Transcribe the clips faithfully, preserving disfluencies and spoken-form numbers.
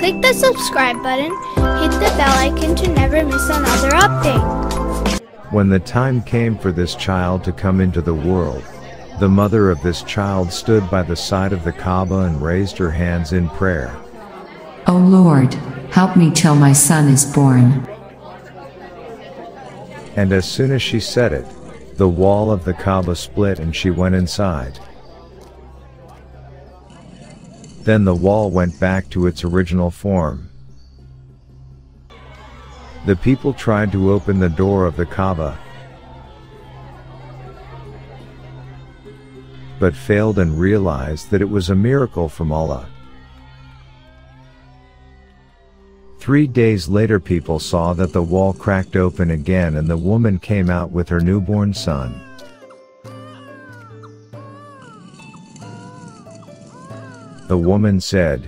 Click the subscribe button, hit the bell icon to never miss another update. When the time came for this child to come into the world, the mother of this child stood by the side of the Kaaba and raised her hands in prayer. O Lord, help me till my son is born. And as soon as she said it, the wall of the Kaaba split and she went inside. Then the wall went back to its original form. The people tried to open the door of the Kaaba, but failed and realized that it was a miracle from Allah. Three days later, people saw that the wall cracked open again and the woman came out with her newborn son. The woman said,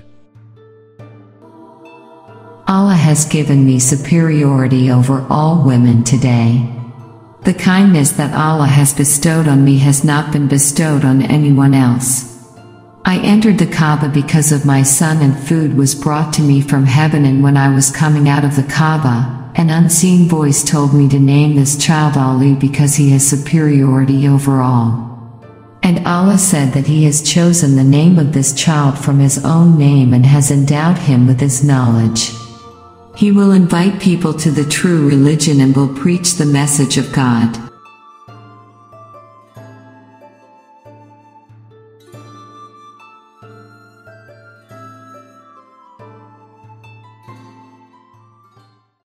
Allah has given me superiority over all women today. The kindness that Allah has bestowed on me has not been bestowed on anyone else. I entered the Kaaba because of my son, and food was brought to me from heaven, and when I was coming out of the Kaaba, an unseen voice told me to name this child Ali because he has superiority over all. And Allah said that He has chosen the name of this child from His own name and has endowed him with His knowledge. He will invite people to the true religion and will preach the message of God.